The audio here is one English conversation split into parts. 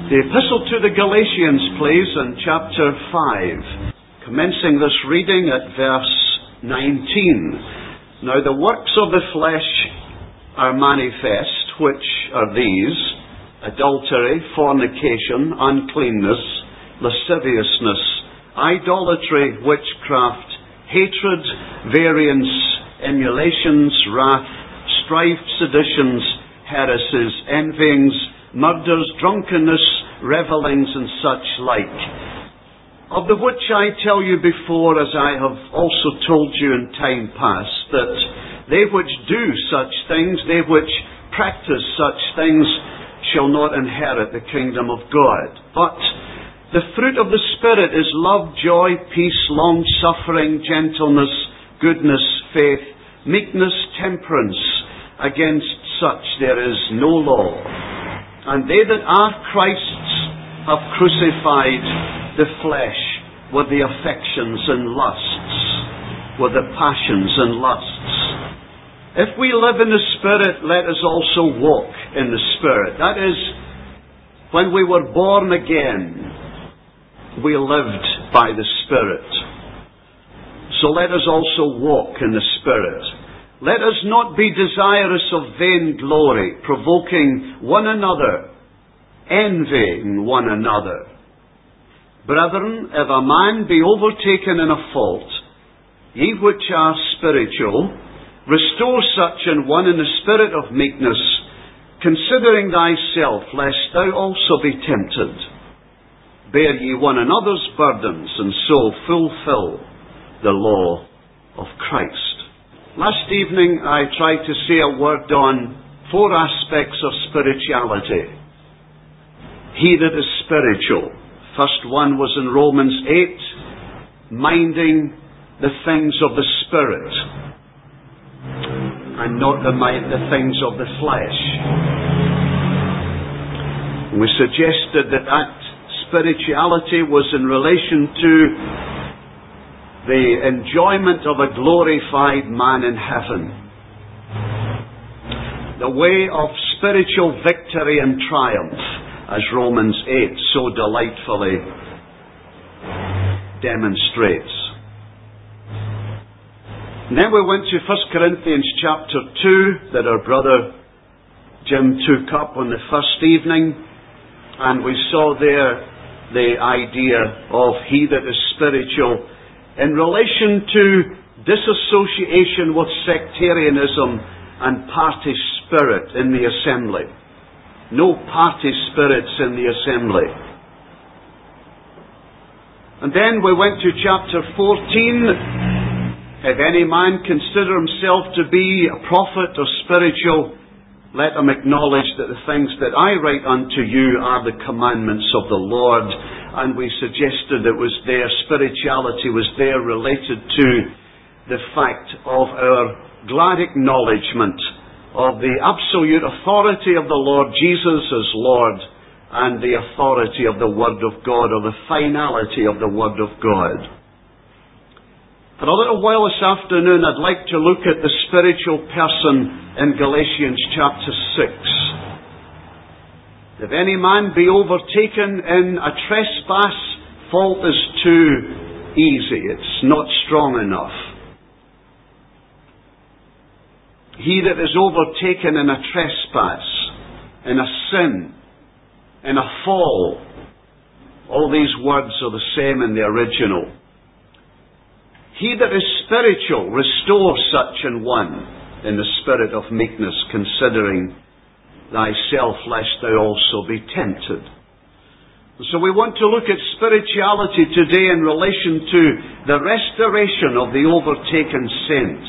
The Epistle to the Galatians, please, in chapter 5, commencing this reading at verse 19. Now the works of the flesh are manifest, which are these: adultery, fornication, uncleanness, lasciviousness, idolatry, witchcraft, hatred, variance, emulations, wrath, strife, seditions, heresies, envyings, murders, drunkenness, revellings, and such like, of the which I tell you before, as I have also told you in time past, that they which do such things, they which practice such things, shall not inherit the kingdom of God. But the fruit of the Spirit is love, joy, peace, long-suffering, gentleness, goodness, faith, meekness, temperance. Against such there is no law. And they that are Christ's have crucified the flesh with the affections and lusts, with the passions and lusts. If we live in the Spirit, let us also walk in the Spirit. That is, when we were born again, we lived by the Spirit. So let us also walk in the Spirit. Let us not be desirous of vainglory, provoking one another, envying one another. Brethren, if a man be overtaken in a fault, ye which are spiritual, restore such an one in the spirit of meekness, considering thyself, lest thou also be tempted. Bear ye one another's burdens, and so fulfill the law of Christ. Last evening I tried to say a word on 4 aspects of spirituality. He that is spiritual. First one was in Romans 8, minding the things of the Spirit, and not the things of the flesh. And we suggested that spirituality was in relation to the enjoyment of a glorified man in heaven. The way of spiritual victory and triumph, as Romans 8 so delightfully demonstrates. And then we went to 1 Corinthians chapter 2 that our brother Jim took up on the first evening, and we saw there the idea of he that is spiritual in relation to disassociation with sectarianism and party spirit in the assembly. No party spirits in the assembly. And then we went to chapter 14. If any man consider himself to be a prophet or spiritual, let him acknowledge that the things that I write unto you are the commandments of the Lord. And we suggested it was there, spirituality was there related to the fact of our glad acknowledgement of the absolute authority of the Lord Jesus as Lord, and the authority of the Word of God, or the finality of the Word of God. For a little while this afternoon, I'd like to look at the spiritual person in Galatians chapter 6. If any man be overtaken in a trespass, fault is too easy. It's not strong enough. He that is overtaken in a trespass, in a sin, in a fall, all these words are the same in the original. He that is spiritual, restore such an one in the spirit of meekness, considering thyself, lest thou also be tempted. So we want to look at spirituality today in relation to the restoration of the overtaken saint.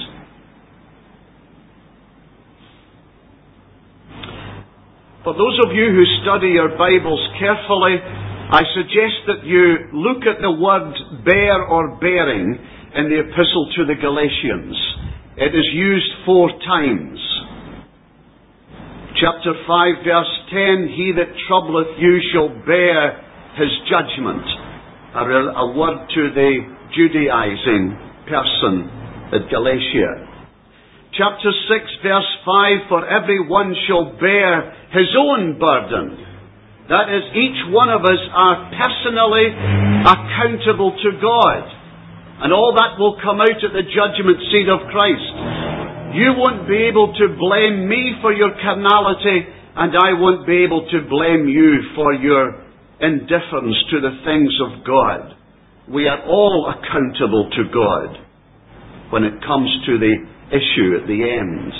For those of you who study your Bibles carefully, I suggest that you look at the word bear or bearing in the Epistle to the Galatians. It is used 4 times. Chapter 5 verse 10, he that troubleth you shall bear his judgment. A word to the Judaizing person at Galatia. Chapter 6 verse 5, for every one shall bear his own burden. That is, each one of us are personally accountable to God. And all that will come out at the judgment seat of Christ. You won't be able to blame me for your carnality, and I won't be able to blame you for your indifference to the things of God. We are all accountable to God when it comes to the issue at the end.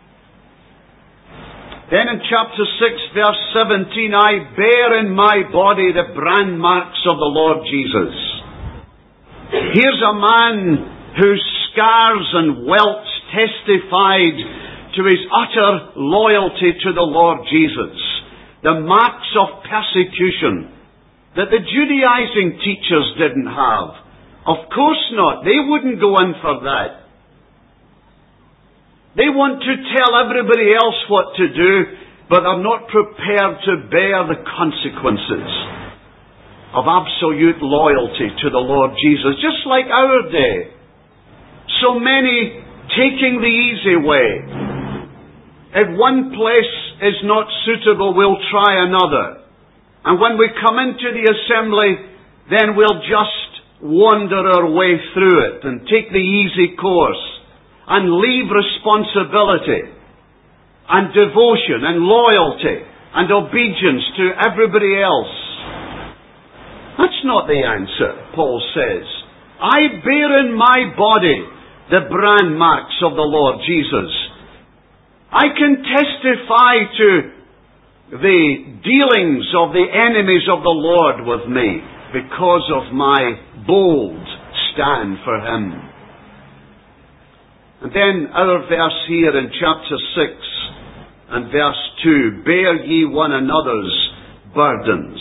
Then in chapter 6, verse 17, I bear in my body the brand marks of the Lord Jesus. Here's a man whose scars and welts testified to his utter loyalty to the Lord Jesus. The marks of persecution that the Judaizing teachers didn't have. Of course not. They wouldn't go in for that. They want to tell everybody else what to do, but are not prepared to bear the consequences of absolute loyalty to the Lord Jesus, just like our day. So many taking the easy way. If one place is not suitable, we'll try another. And when we come into the assembly, then we'll just wander our way through it and take the easy course and leave responsibility and devotion and loyalty and obedience to everybody else. That's not the answer, Paul says. I bear in my body the brand marks of the Lord Jesus. I can testify to the dealings of the enemies of the Lord with me because of my bold stand for Him. And then our verse here in chapter 6 and verse 2, bear ye one another's burdens,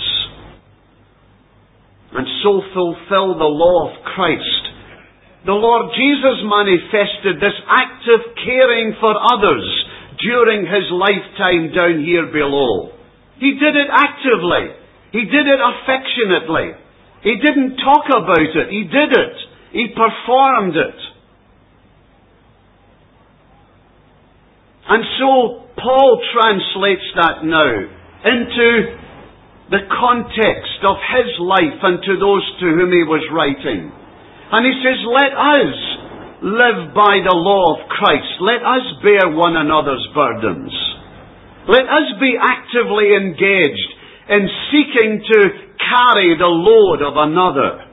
and so fulfill the law of Christ. The Lord Jesus manifested this active caring for others during His lifetime down here below. He did it actively. He did it affectionately. He didn't talk about it. He did it. He performed it. And so Paul translates that now into the context of his life and to those to whom he was writing. And he says, let us live by the law of Christ. Let us bear one another's burdens. Let us be actively engaged in seeking to carry the load of another.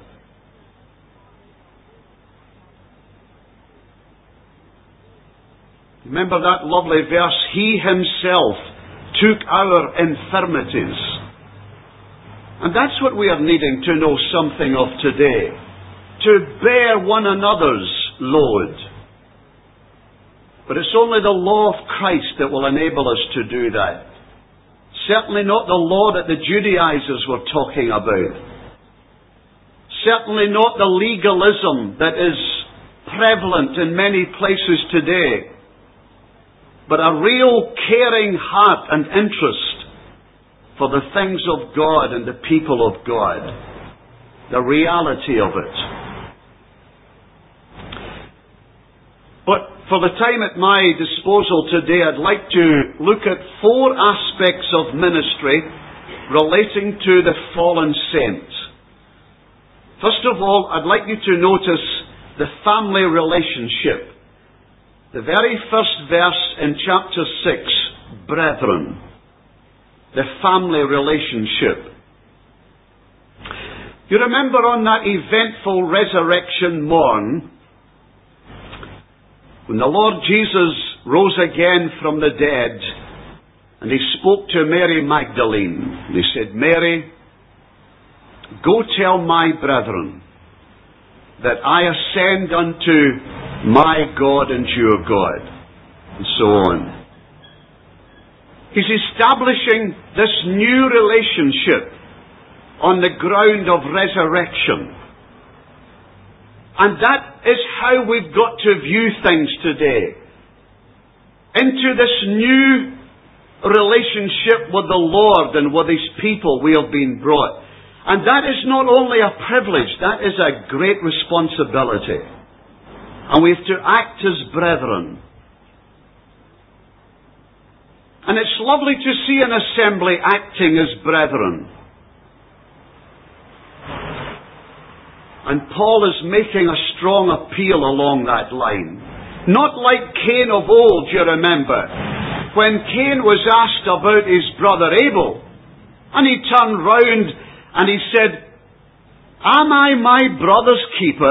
Remember that lovely verse, He Himself took our infirmities. And that's what we are needing to know something of today. To bear one another's load. But it's only the law of Christ that will enable us to do that. Certainly not the law that the Judaizers were talking about. Certainly not the legalism that is prevalent in many places today. But a real caring heart and interest for the things of God and the people of God. The reality of it. But for the time at my disposal today, I'd like to look at 4 aspects of ministry relating to the fallen saint. First of all, I'd like you to notice the family relationship. The very first verse in chapter 6, brethren, the family relationship. You remember on that eventful resurrection morn, when the Lord Jesus rose again from the dead, and He spoke to Mary Magdalene, and He said, Mary, go tell my brethren that I ascend unto my God and your God, and so on. He's establishing this new relationship on the ground of resurrection. And that is how we've got to view things today. Into this new relationship with the Lord and with His people we have been brought. And that is not only a privilege, that is a great responsibility. And we have to act as brethren. And it's lovely to see an assembly acting as brethren. And Paul is making a strong appeal along that line. Not like Cain of old, you remember, when Cain was asked about his brother Abel, and he turned round and he said, "Am I my brother's keeper?"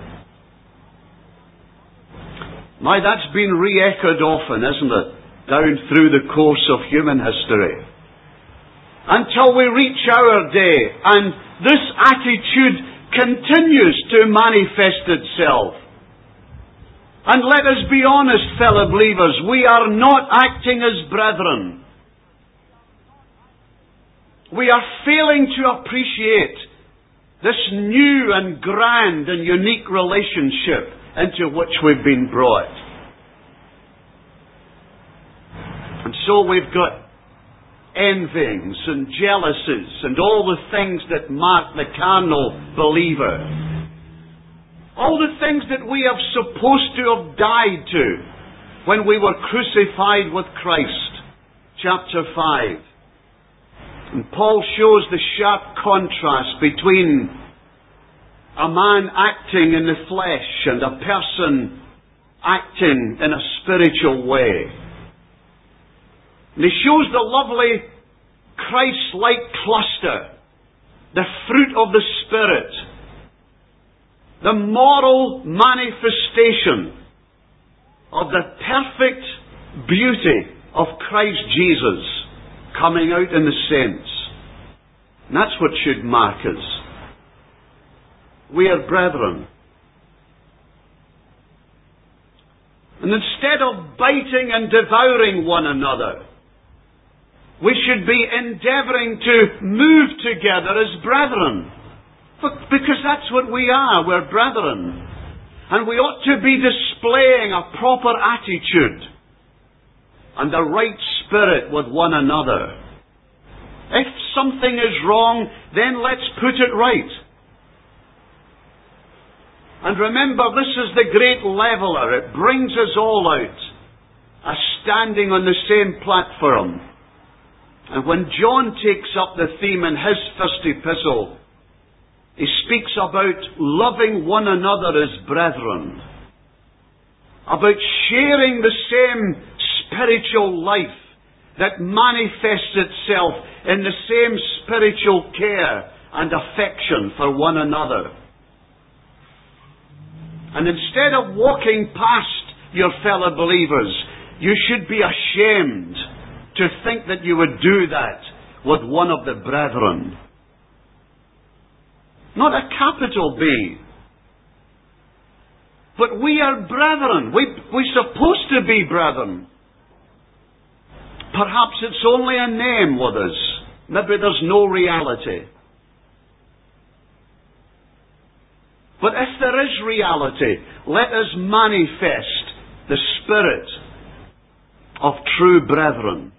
My, that's been re-echoed often, isn't it? Down through the course of human history. Until we reach our day, and this attitude continues to manifest itself. And let us be honest, fellow believers, we are not acting as brethren. We are failing to appreciate this new and grand and unique relationship into which we've been brought. And so we've got envyings and jealousies and all the things that mark the carnal believer. All the things that we are supposed to have died to when we were crucified with Christ. Chapter 5. And Paul shows the sharp contrast between a man acting in the flesh and a person acting in a spiritual way. And he shows the lovely Christ-like cluster, the fruit of the Spirit, the moral manifestation of the perfect beauty of Christ Jesus coming out in the saints. And that's what should mark us. We are brethren. And instead of biting and devouring one another, we should be endeavouring to move together as brethren. Because that's what we are. We're brethren. And we ought to be displaying a proper attitude and the right spirit with one another. If something is wrong, then let's put it right. And remember, this is the great leveller. It brings us all out as standing on the same platform. And when John takes up the theme in his first epistle, he speaks about loving one another as brethren, about sharing the same spiritual life that manifests itself in the same spiritual care and affection for one another. And instead of walking past your fellow believers, you should be ashamed to think that you would do that with one of the brethren. Not a capital B. But we are brethren. We're supposed to be brethren. Perhaps it's only a name with us. Maybe there's no reality. But if there is reality, let us manifest the spirit of true brethren.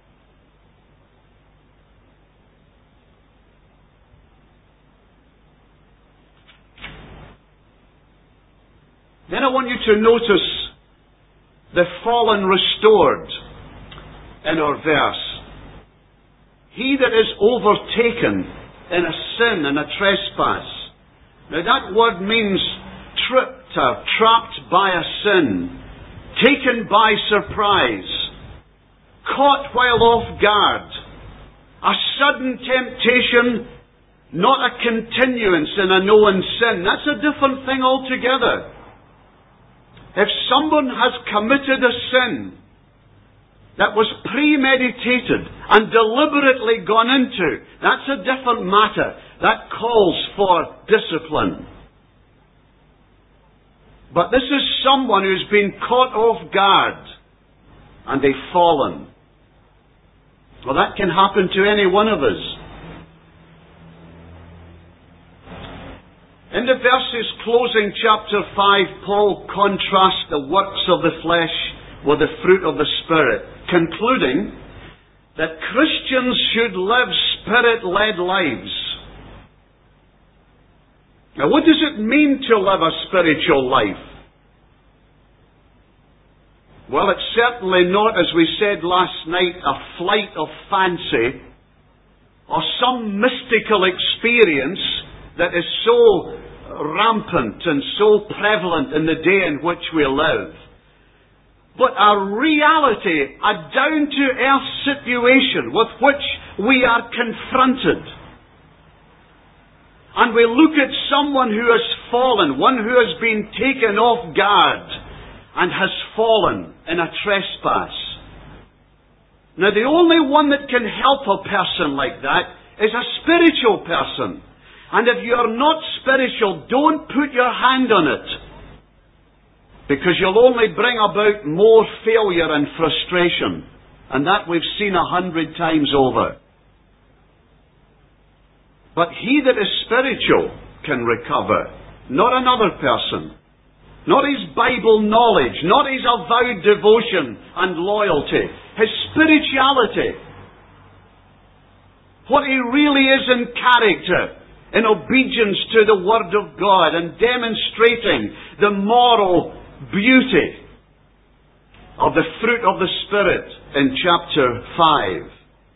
Then I want you to notice the fallen restored in our verse. He that is overtaken in a sin and a trespass. Now that word means tripped or trapped by a sin, taken by surprise, caught while off guard, a sudden temptation, not a continuance in a known sin. That's a different thing altogether. If someone has committed a sin that was premeditated and deliberately gone into, that's a different matter. That calls for discipline. But this is someone who's been caught off guard and they've fallen. Well, that can happen to any one of us. In the verses closing chapter 5, Paul contrasts the works of the flesh with the fruit of the Spirit, concluding that Christians should live Spirit-led lives. Now, what does it mean to live a spiritual life? Well, it's certainly not, as we said last night, a flight of fancy or some mystical experience that is so rampant and so prevalent in the day in which we live. But a reality, a down-to-earth situation with which we are confronted. And we look at someone who has fallen, one who has been taken off guard and has fallen in a trespass. Now, the only one that can help a person like that is a spiritual person. And if you are not spiritual, don't put your hand on it. Because you'll only bring about more failure and frustration. And that we've seen 100 times over. But he that is spiritual can recover. Not another person. Not his Bible knowledge. Not his avowed devotion and loyalty. His spirituality. What he really is in character. In obedience to the Word of God. And demonstrating the moral beauty of the fruit of the Spirit in chapter 5.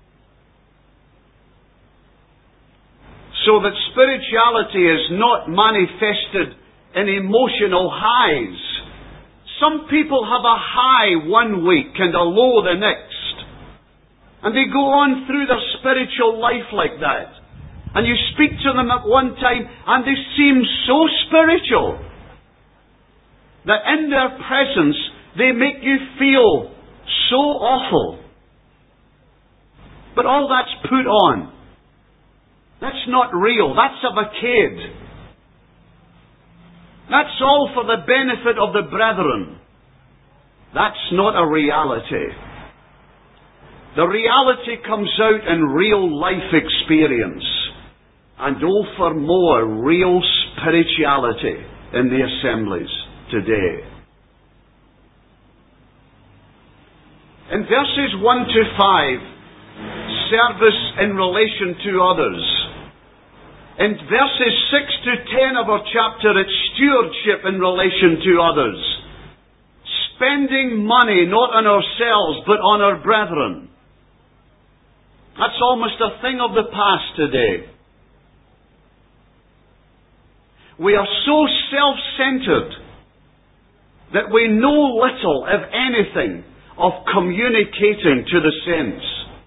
So that spirituality is not manifested in emotional highs. Some people have a high one week and a low the next. And they go on through their spiritual life like that. And you speak to them at one time and they seem so spiritual that in their presence they make you feel so awful. But all that's put on. That's not real. That's of a kid. That's all for the benefit of the brethren. That's not a reality. The reality comes out in real life experience. And oh, for more real spirituality in the assemblies today. In verses 1 to 5, service in relation to others. In verses 6 to 10 of our chapter, it's stewardship in relation to others. Spending money not on ourselves, but on our brethren. That's almost a thing of the past today. We are so self-centered that we know little, if anything, of communicating to the saints.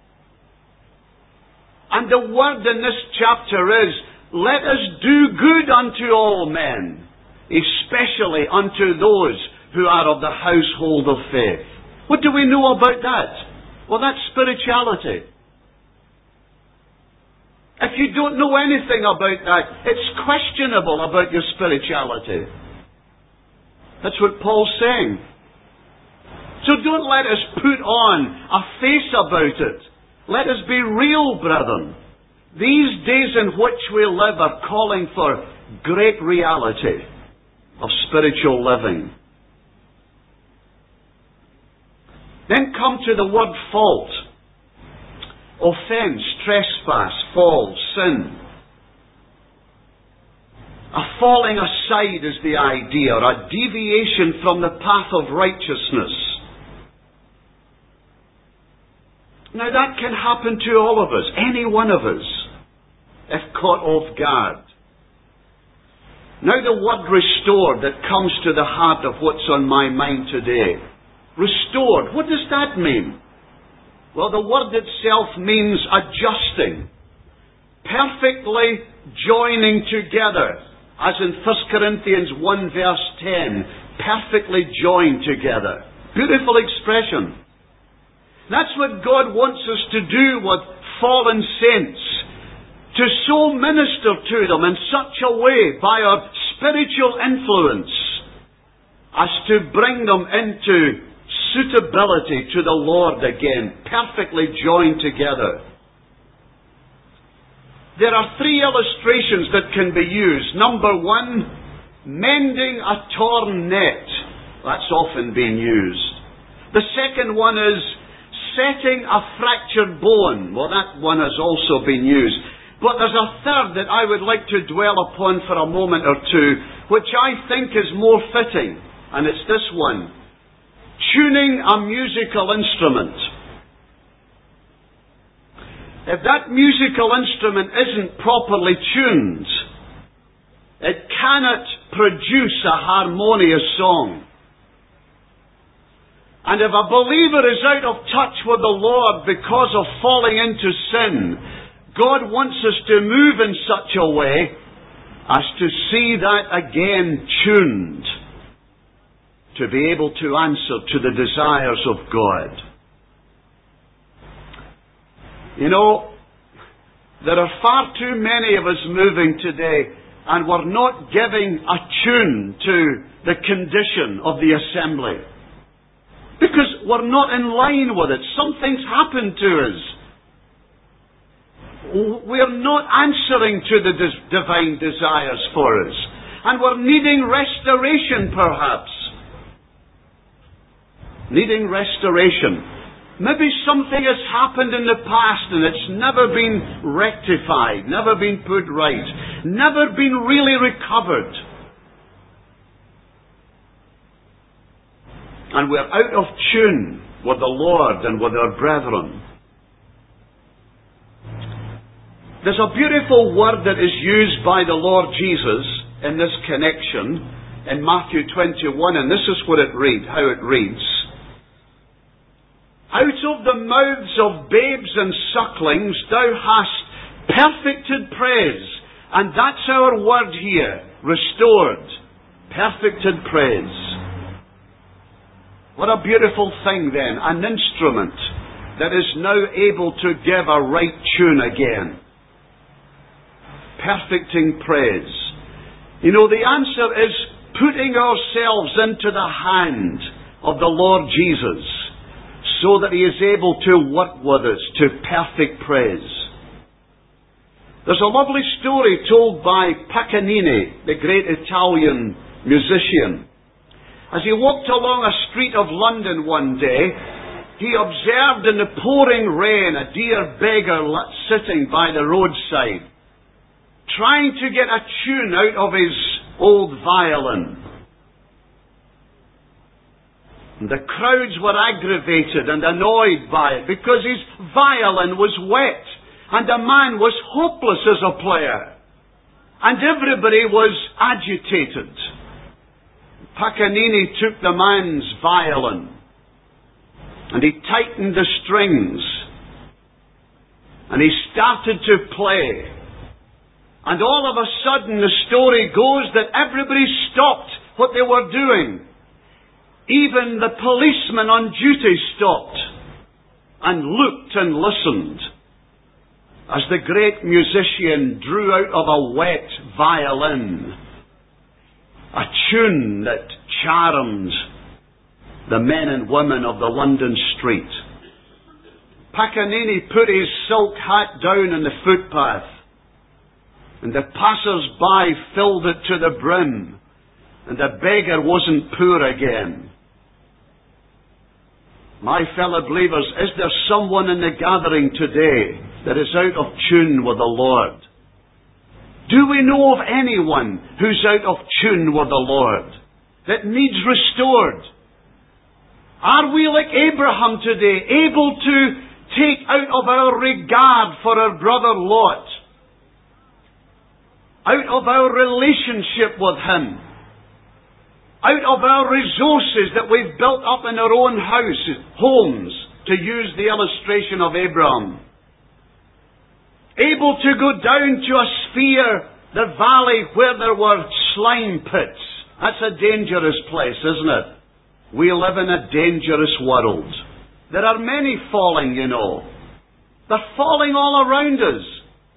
And the word in this chapter is, let us do good unto all men, especially unto those who are of the household of faith. What do we know about that? Well, that's spirituality. If you don't know anything about that, it's questionable about your spirituality. That's what Paul's saying. So don't let us put on a face about it. Let us be real, brethren. These days in which we live are calling for great reality of spiritual living. Then come to the word fault. Offence, trespass, fall, sin. A falling aside is the idea, or a deviation from the path of righteousness. Now that can happen to all of us, any one of us, if caught off guard. Now the word restored that comes to the heart of what's on my mind today. Restored, what does that mean? Well, the word itself means adjusting, perfectly joining together, as in 1 Corinthians 1 verse 10, perfectly joined together. Beautiful expression. That's what God wants us to do with fallen saints, to so minister to them in such a way by our spiritual influence as to bring them into suitability to the Lord again, perfectly joined together. There are three illustrations that can be used. Number one, mending a torn net. That's often being used. The second one is setting a fractured bone. Well, that one has also been used. But there's a third that I would like to dwell upon for a moment or two, which I think is more fitting. And it's this one. tuning a musical instrument. If that musical instrument isn't properly tuned, it cannot produce a harmonious song. And if a believer is out of touch with the Lord because of falling into sin, God wants us to move in such a way as to see that again tuned, to be able to answer to the desires of God. You know, there are far too many of us moving today, and we're not giving a tune to the condition of the assembly. Because we're not in line with it. Something's happened to us. We're not answering to the divine desires for us. And we're needing restoration, perhaps. Needing restoration. Maybe something has happened in the past and it's never been rectified, never been put right, never been really recovered. And we're out of tune with the Lord and with our brethren. There's a beautiful word that is used by the Lord Jesus in this connection in Matthew 21, and this is what how it reads. Out of the mouths of babes and sucklings thou hast perfected praise. And that's our word here, restored. Perfected praise. What a beautiful thing then, an instrument that is now able to give a right tune again. Perfecting praise. You know, the answer is putting ourselves into the hand of the Lord Jesus, so that He is able to work with us to perfect praise. There's a lovely story told by Paganini, the great Italian musician. As he walked along a street of London one day, he observed in the pouring rain a dear beggar sitting by the roadside, trying to get a tune out of his old violin. The crowds were aggravated and annoyed by it because his violin was wet and the man was hopeless as a player. And everybody was agitated. Paganini took the man's violin and he tightened the strings and he started to play. And all of a sudden the story goes that everybody stopped what they were doing. Even the policeman on duty stopped and looked and listened as the great musician drew out of a wet violin a tune that charmed the men and women of the London street. Paganini put his silk hat down on the footpath, and the passers-by filled it to the brim, and the beggar wasn't poor again. My fellow believers, is there someone in the gathering today that is out of tune with the Lord? Do we know of anyone who's out of tune with the Lord, that needs restored? Are we like Abraham today, able to take out of our regard for our brother Lot, out of our relationship with him, out of our resources that we've built up in our own homes, to use the illustration of Abraham, able to go down to a sphere, the valley where there were slime pits? That's a dangerous place, isn't it? We live in a dangerous world. There are many falling, you know. They're falling all around us.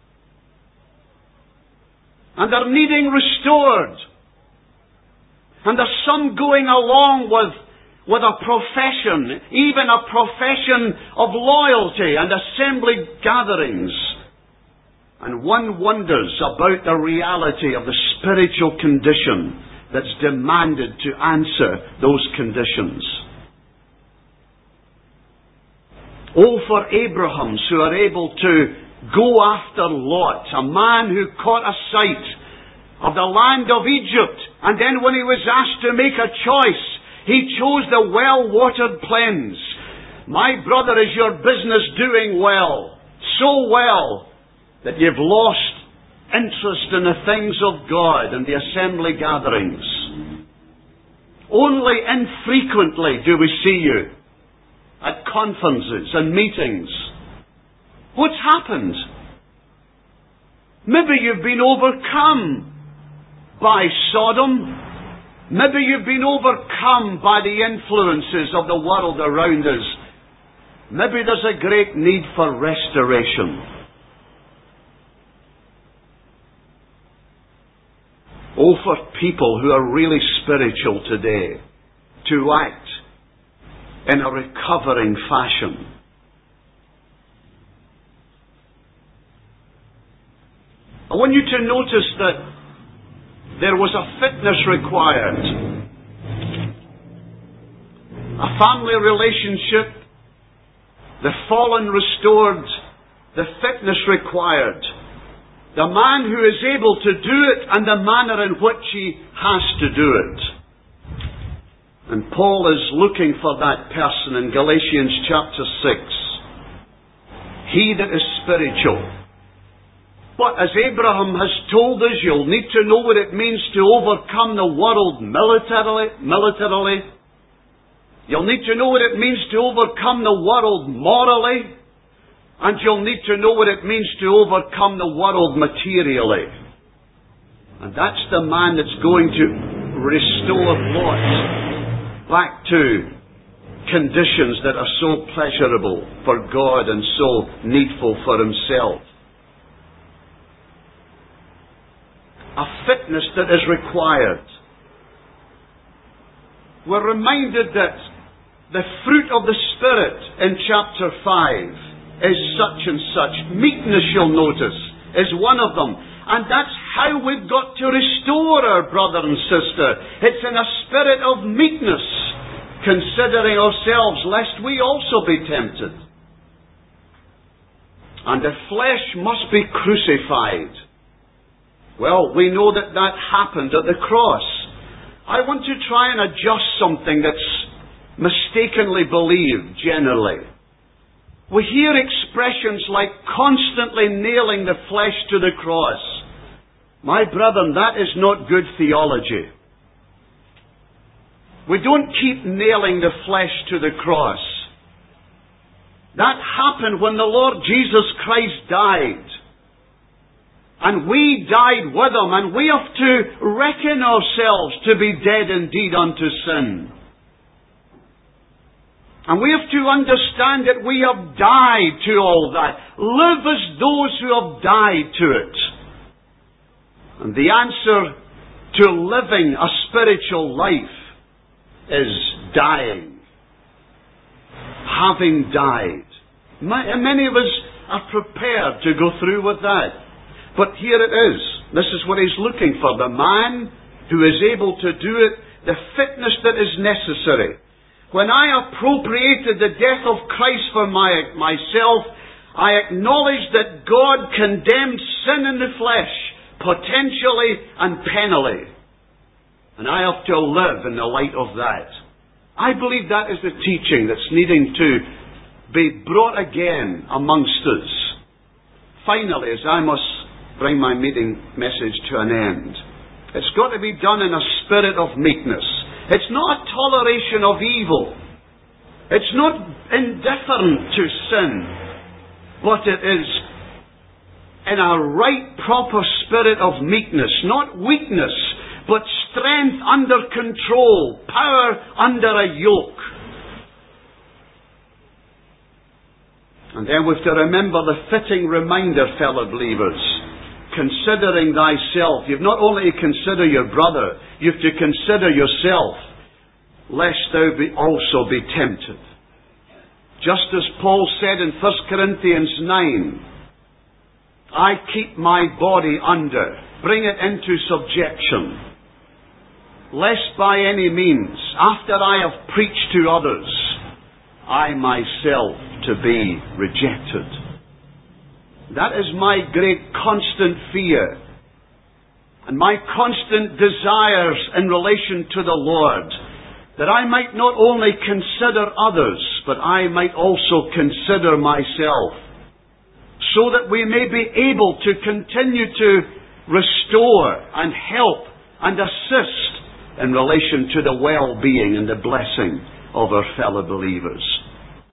And they're needing restored. And there's some going along with a profession, even a profession of loyalty and assembly gatherings. And one wonders about the reality of the spiritual condition that's demanded to answer those conditions. Oh, for Abrahams who are able to go after Lot, a man who caught a sight of the land of Egypt, and then when he was asked to make a choice, He chose the well-watered plains. My brother, is your business doing well? So well that you've lost interest in the things of God and the assembly gatherings. Only infrequently do we see you at conferences and meetings. What's happened? Maybe you've been overcome by Sodom. Maybe you've been overcome by the influences of the world around us. Maybe there's a great need for restoration. Oh, for people who are really spiritual today to act in a recovering fashion. I want you to notice that there was a fitness required. A family relationship, the fallen restored, the fitness required. The man who is able to do it and the manner in which he has to do it. And Paul is looking for that person in Galatians chapter 6. He that is spiritual. But as Abraham has told us, you'll need to know what it means to overcome the world militarily. You'll need to know what it means to overcome the world morally. And you'll need to know what it means to overcome the world materially. And that's the man that's going to restore Lot back to conditions that are so pleasurable for God and so needful for himself. A fitness that is required. We're reminded that the fruit of the Spirit in chapter 5 is such and such. Meekness, you'll notice, is one of them. And that's how we've got to restore our brother and sister. It's in a spirit of meekness, considering ourselves, lest we also be tempted. And the flesh must be crucified. Well, we know that happened at the cross. I want to try and adjust something that's mistakenly believed, generally. We hear expressions like constantly nailing the flesh to the cross. My brethren, that is not good theology. We don't keep nailing the flesh to the cross. That happened when the Lord Jesus Christ died. And we died with Him, and we have to reckon ourselves to be dead indeed unto sin. And we have to understand that we have died to all that. Live as those who have died to it. And the answer to living a spiritual life is dying. Having died. Many of us are prepared to go through with that. But here it is. This is what He's looking for. The man who is able to do it, the fitness that is necessary. When I appropriated the death of Christ for myself, I acknowledged that God condemned sin in the flesh, potentially and penally. And I have to live in the light of that. I believe that is the teaching that's needing to be brought again amongst us. Finally, as I must bring my message to an end, it's got to be done in a spirit of meekness. It's not a toleration of evil. It's not indifferent to sin. But it is in a right, proper spirit of meekness. Not weakness, but strength under control. Power under a yoke. And then we have to remember the fitting reminder, fellow believers. Considering thyself. You've not only to consider your brother, you have to consider yourself, lest thou also be tempted. Just as Paul said in 1 Corinthians 9, I keep my body under, bring it into subjection, lest by any means, after I have preached to others, I myself to be rejected. That is my great constant fear and my constant desires in relation to the Lord, that I might not only consider others, but I might also consider myself, so that we may be able to continue to restore and help and assist in relation to the well-being and the blessing of our fellow believers.